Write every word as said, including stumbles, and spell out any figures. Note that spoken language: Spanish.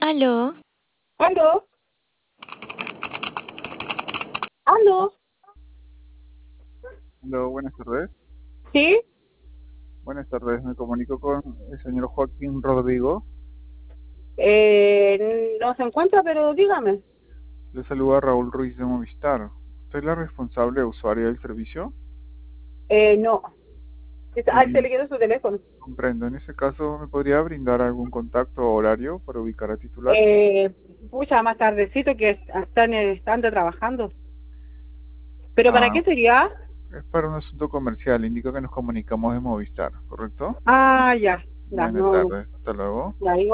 Aló, ¿Aló? ¿Aló? Hola, buenas tardes. ¿Sí? Buenas tardes, me comunico con el señor Joaquín Rodrigo. Eh, no se encuentra, pero dígame. Le saluda Raúl Ruiz de Movistar. ¿Usted es la responsable usuaria del servicio? Eh, no. Ah, se Mm, le quedó su teléfono. comprendo. En ese caso, ¿me podría brindar algún contacto o horario para ubicar a titular? Eh, pucha, más tardecito que están estando trabajando. ¿Pero para Ah, qué sería? es para un asunto comercial. Indica que nos comunicamos de Movistar, ¿correcto? Ah, ya. Ya, Buenas no. tardes. Hasta luego. Ya,